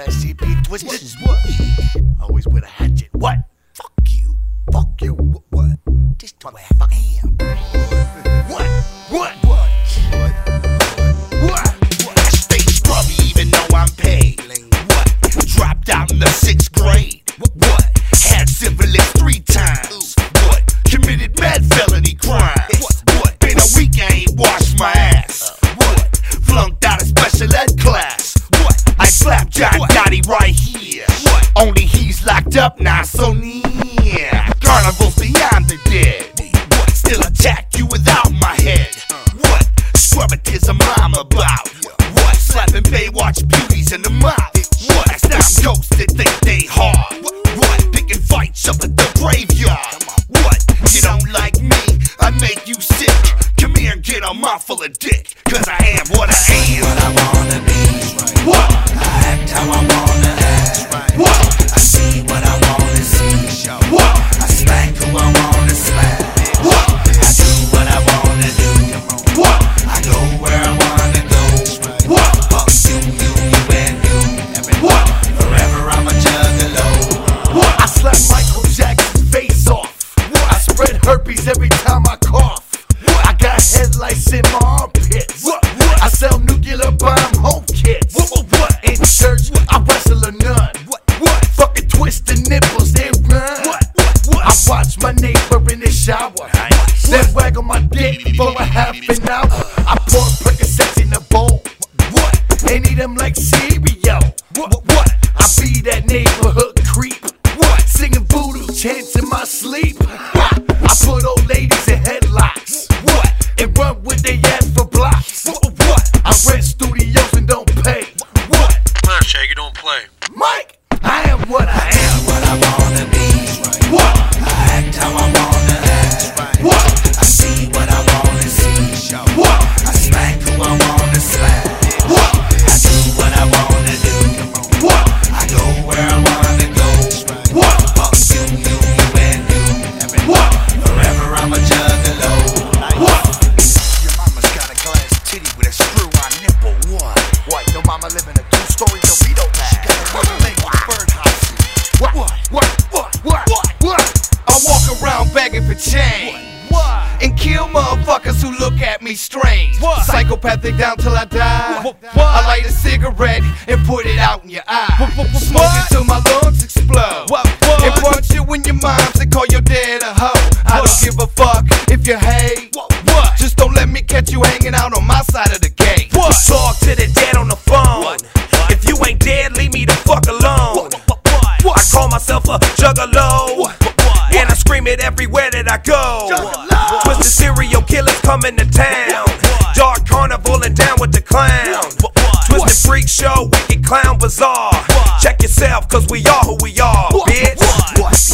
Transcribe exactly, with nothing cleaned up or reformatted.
that shit be twisted. This is what? Always with a hatchet. What? Fuck you. Fuck you. What? What? Just fuck him. What? What? What? What? What? I stay scrubby even though I'm paid. What? Dropped out in the sixth grade. What? Had syphilis three times. What? Committed mad felony crimes. What? Been a week I ain't washed my ass. What? Flunked out of special ed class. What? I slapped John Gotti right here. What? Only he's locked up now, so near. Carnival's beyond the dead. What? Still attack you without my head. What? Scrubbatism I'm about. What? Slapping Baywatch beauties in the mouth. What? Now ghosts that think they hard. What? Picking fights up at the graveyard. What? You don't like me? I make you sick. Come here and get a mouthful of dick. Cause I am what I am. What I wanna be. What? I act how I wanna act. What? I see what I wanna see. What? I smack who I wanna smack. What? I do what I wanna do. What? I go where I wanna go. What? Fuck you, you, you and you. What? Forever I'm a juggalo. What? I slap Michael Jackson's face off. What? I spread herpes every time I cough. What? I got headlights in my armpits. What? What? I sell nuclear bomb home kits. What? What? What? In church, I wrestle a nun. What? What? Fucking twist the nipples, then run. What? What? What? I watch my neighbor in the shower. Nice. Then waggle my dick for a half an hour. I pour Percocets in a bowl. What? And eat them like cereal. What? What? I be that neighborhood creep. What? Singing voodoo chants in my sleep. What? I put old ladies in headlocks. What? And run with they ass for blocks. What? What? I rent studios and don't pay. What? Man, Shaggy, don't play. Mike, I am what I am. What I wanna be. What? I act how I wanna act. What? I see what I wanna see. What? I smack who I wanna smack. What? I do what I wanna do. What? I go where I wanna go. What? Fuck you, you, you and you. What? Forever I'm a juggalo. What? Your mama's got a glass titty with a screw on nipple. What? What? Your mama live in a two-story Dorito bag. She got a little leg with a birdhouse. What? What? What? What? What? What? What? I walk around begging for change. What? And kill motherfuckers who look at me strange. What? Psychopathic down till I die. What? What? I light a cigarette and put it out in your eye. What? What? What? Smoke it till my lungs explode. What? What? And punch you in your moms and call your dad a hoe. I don't give a fuck if you hate. What? What? Just don't let me catch you hanging out on my side of the gate. What? Talk to the dead on the phone. What? What? If you ain't dead, leave me the fuck alone. What? What? What? What? I call myself a juggalo. What? What? And I scream it everywhere that I go. Juggalo. Twisted serial killers coming to town. What? Dark carnival and down with the clown. What? What? Twisted freak show, wicked clown bazaar. What? Check yourself, cause we are who we are, what? Bitch. What? What?